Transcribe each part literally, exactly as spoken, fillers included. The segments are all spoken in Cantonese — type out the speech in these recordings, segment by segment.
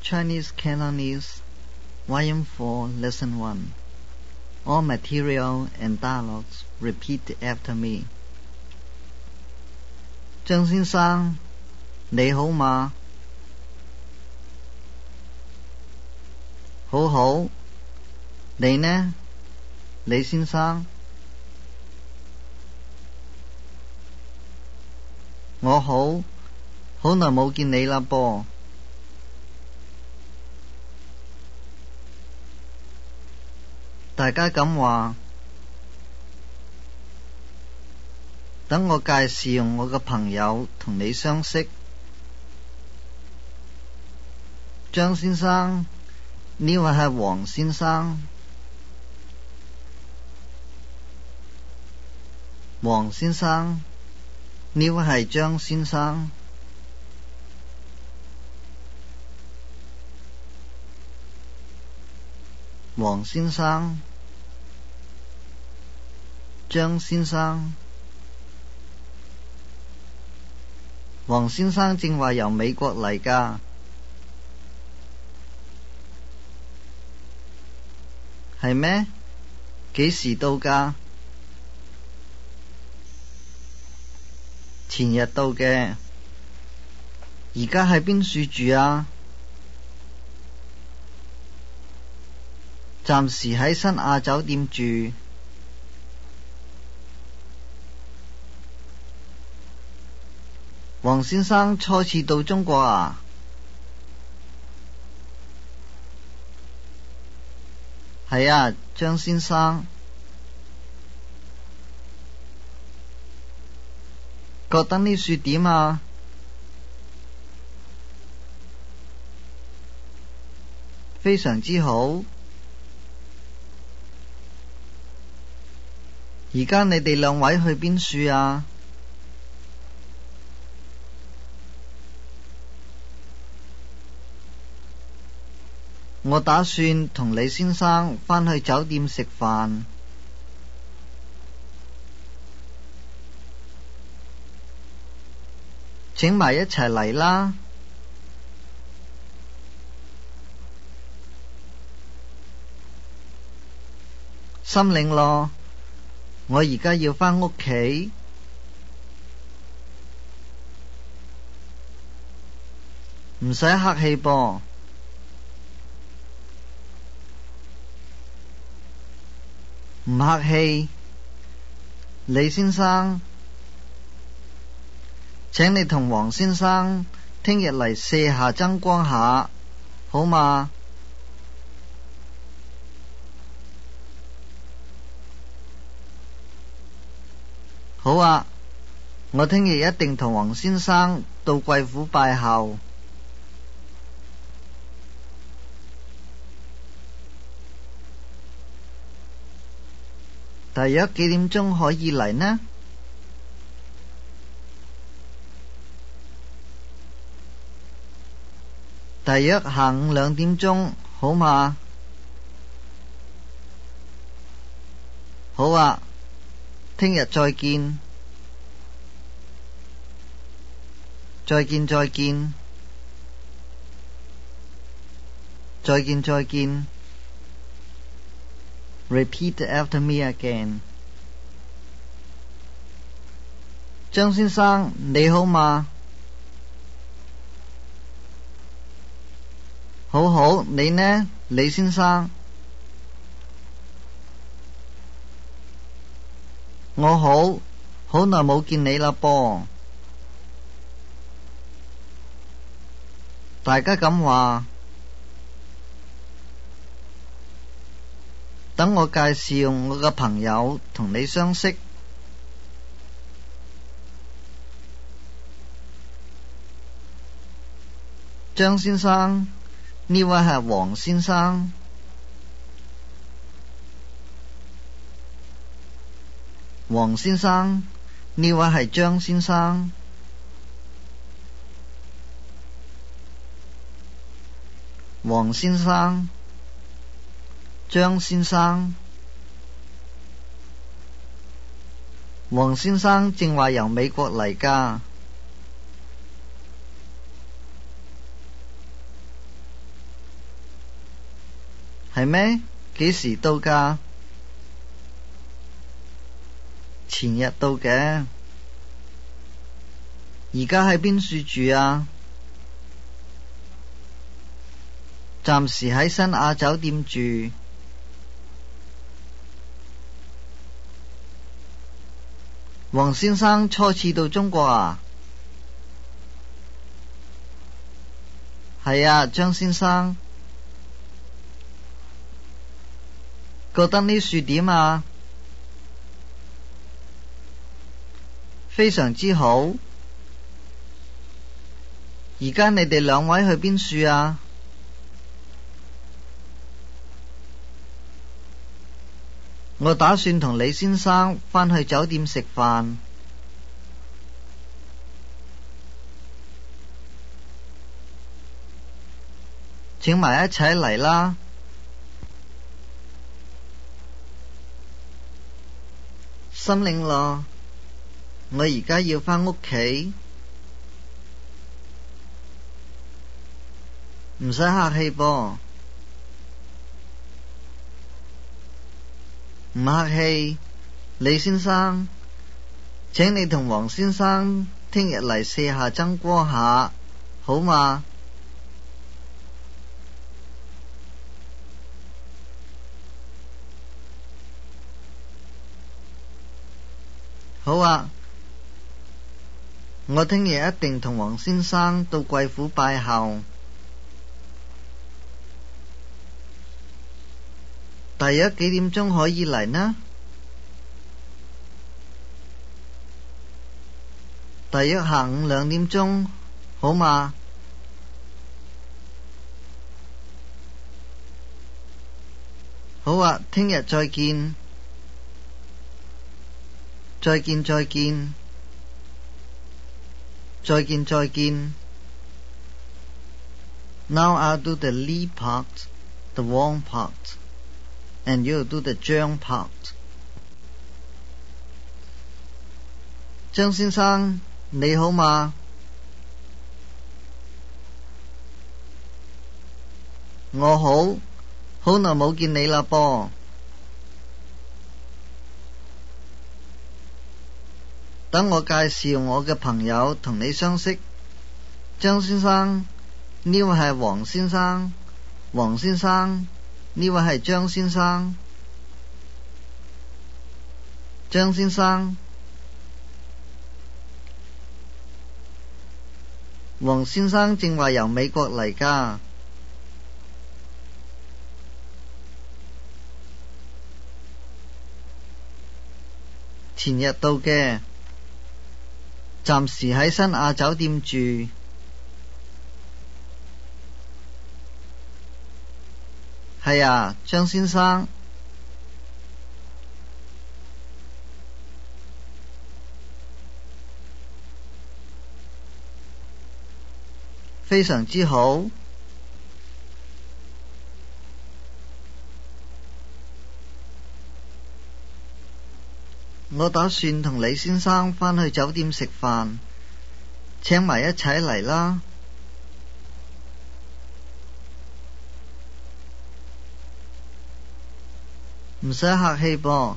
Chinese Cantonese Volume four Lesson one All material and dialogues repeat after me 張先生你好嗎？好好，你呢？李先生我好，好耐冇見你啦噃。大家咁話，等我介紹我嘅朋友同你相識。張先生，呢位係黃先生。黃先生，呢位係張先生。黃先生，張先生。黃先生正話由美國嚟㗎。係咩？幾時到㗎？前日到嘅。而家喺邊處住啊？暫時喺新亞酒店住。黃先生初次到中國啊？係啊，張先生。覺得呢樹點啊？非常之好。而家你哋兩位去邊處啊？我打算同李先生返去酒店食飯。請埋一齊嚟啦。心領咯。我而家要返屋企。唔使客氣噃。唔客氣。李先生，請你同黃先生聽日嚟卸下燈光下，好嗎？好啊，我聽日一定同黃先生到貴府拜候。大約幾點鐘可以嚟呢？大約下午兩點鐘，好嗎？好啊。聽日再見。再見再見。再見再見。Repeat after me again。張先生，你好嗎？好好，你呢？李先生。我好，好耐冇見你啦噃。大家咁話，等我介紹我嘅朋友同你相識。張先生，呢位係黃先生。黃先生，呢位係張先生。黃先生，張先生。黃先生正話由美國嚟㗎。 ， 係咩？幾時到㗎？前日到嘅。而家喺邊處住啊？暫時喺新亞酒店住。黃先生初次到中國啊？係啊，張先生。覺得呢樹點啊？非常之好。而家你哋兩位去邊處啊？我打算同李先生返去酒店食飯。請埋一齊嚟啦。心領咯，我而家要返屋企。唔使客氣噃。唔客氣，李先生，請你同黃先生聽日嚟卸下蒸鍋下，好嘛？好啊，我聽日一定同黃先生到貴府拜候。大約幾點鐘可以嚟呢？大約下午兩點鐘，好嘛？好啊，聽日再見。再見再見。再見再見。Now I'll do the Li part, the Wang part, and you'll do the Zhang part. 張先生，你好嗎？我好，好耐冇見你啦噃。等我介紹我嘅朋友同你相識。張先生，呢位係黃先生。黃先生，呢位係張先生。張先生，黃先生正話由美國嚟㗎。前日到嘅。暫時喺新亞酒店住。係啊，張先生。非常之好。我打算同李先生返去酒店食飯，請埋一齊嚟啦。唔使客氣噃。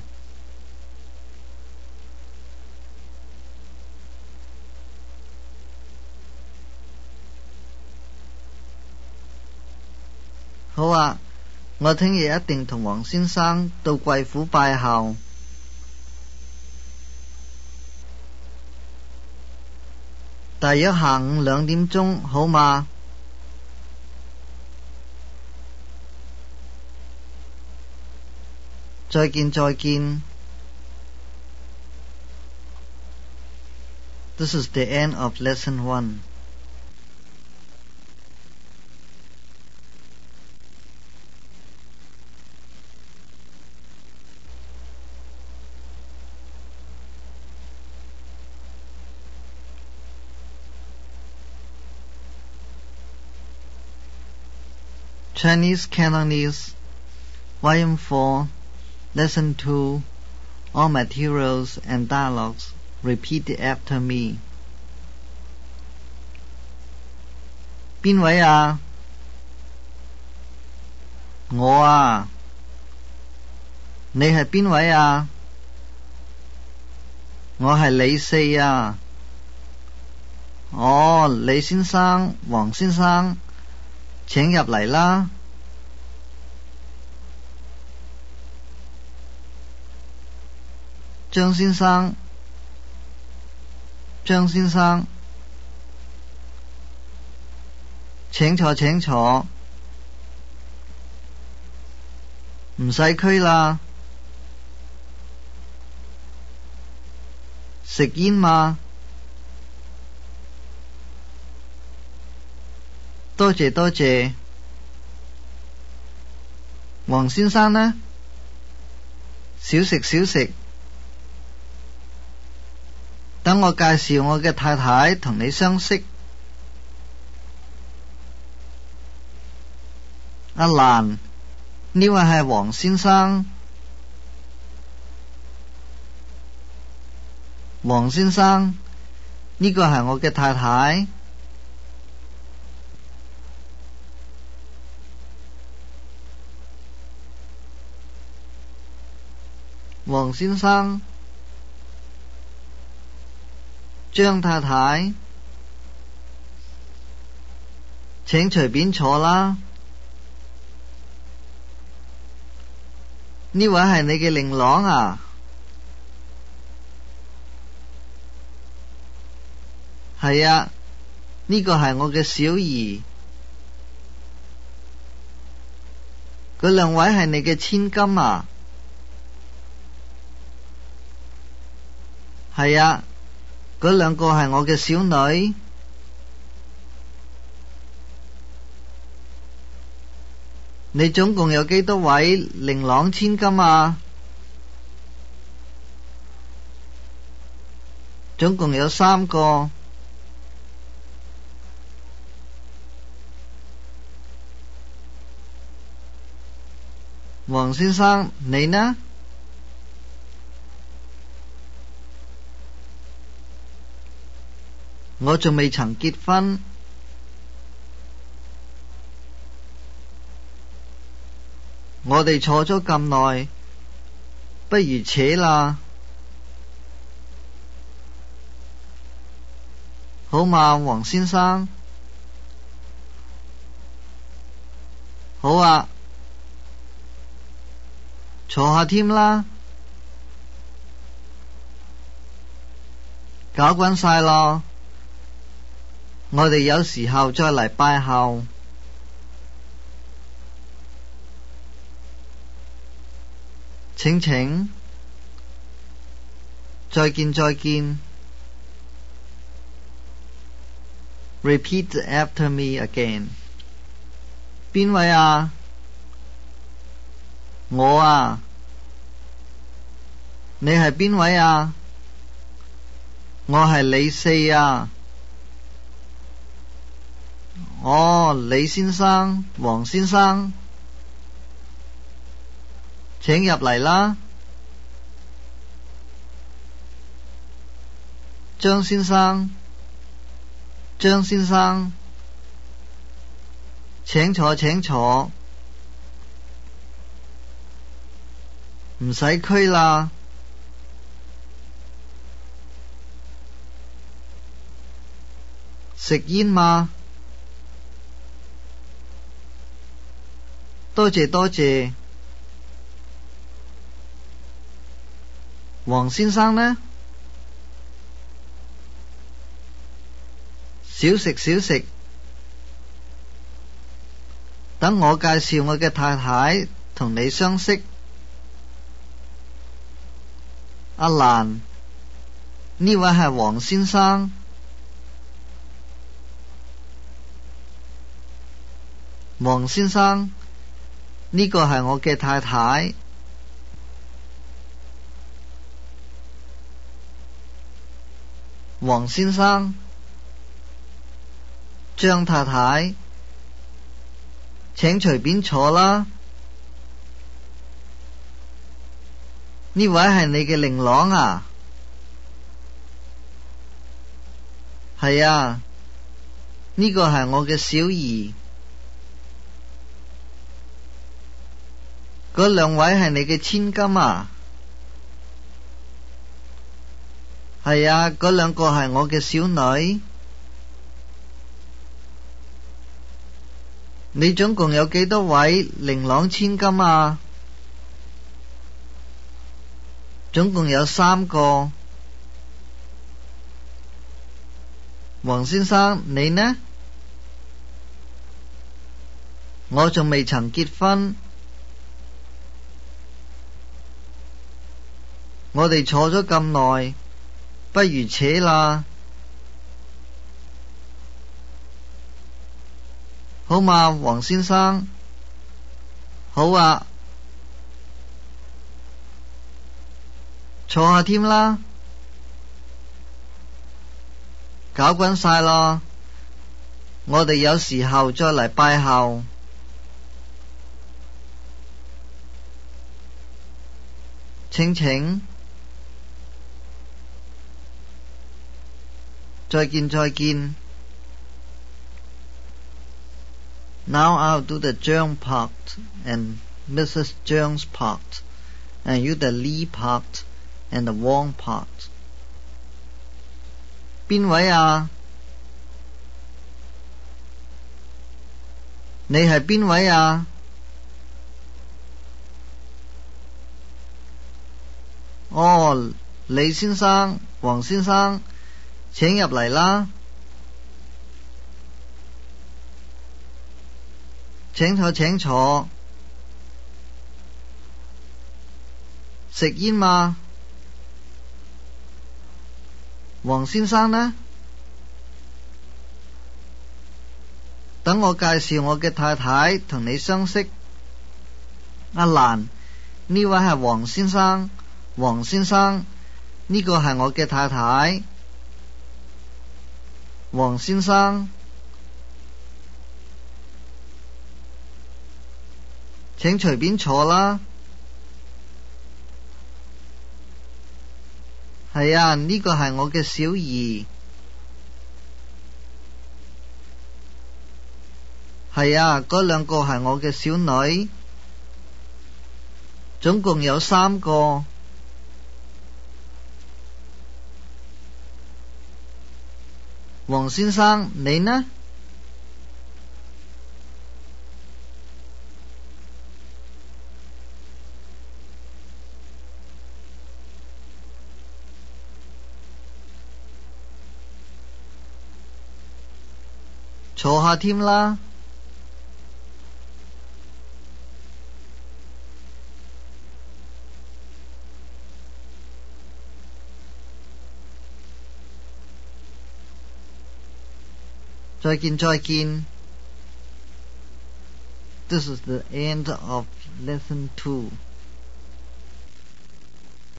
好啊，我聽日一定同黃先生到貴府拜候。大約下午兩點鐘，好嗎？再見再見。This is the end of lesson one. Chinese Cantonese, Volume four, Lesson two, All materials and dialogues. Repeat after me. 邊位啊？ 我啊，你係邊位啊？我係李四啊。哦，李先生、黃先生，請入嚟啦。張先生，張先生，請坐請坐，唔使拘啦。食煙嘛？多謝多謝。黃先生呢？少食少食。等我介紹我嘅太太同你相識。阿蘭，呢位係黃先生。黃先生，呢個係我嘅太太。黃先生，張太太，請隨便坐啦。呢位係你嘅令郎啊？係啊，呢個係我嘅小兒。嗰兩位係你嘅千金啊？係啊，嗰兩個係我嘅小女。你總共有幾多位令郎千金啊？總共有三個。黃先生，你呢？我仲未曾結婚。我哋坐咗咁耐，不如扯啦。好嘛，黃先生。好啊，坐下添啦。搞滾晒咯。我哋有時候再嚟拜候。請請，再見再見。Repeat after me again。邊位啊？我啊。你係邊位啊？我係李四啊。哦，李先生、黃先生，請入嚟啦。張先生，張先生，請坐請坐，唔使拘啦。食煙嘛？多謝多謝。黃先生呢？少食少食。等我介紹我嘅太太同你相識。阿蘭，呢位係黃先生。黃先生，呢個係我嘅太太。黃先生，張太太，請隨便坐啦。呢位係你嘅令郎啊？係啊，呢個係我嘅小兒。 嗰兩位係你嘅千金啊？係啊，嗰兩個係我嘅小女。你總共有幾多位琳琅千金啊？總共有三個。黃先生，你呢？我仲未曾結婚。我哋坐咗咁耐，不如扯啦。好嘛，黃先生。好啊，坐下添啦。搞滾晒咯，我哋有時候再嚟拜候。請請，再見再見。Now I'll do the Zhang part and Missus Zhang's part, and you the Li part and the Wang part. 邊位啊？你係邊位啊？哦，李先生、黃先生，請入嚟啦。請坐請坐。食煙嘛？黃先生呢？等我介紹我嘅太太同你相識。阿蘭，呢位係黃先生。黃先生，呢個係我嘅太太。黃先生，請隨便坐啦。係啊，呢個係我嘅小姨。係啊，嗰兩個係我嘅小女。總共有三個。黃先生，你呢？坐下添啦。再見再見。This is the end of lesson two.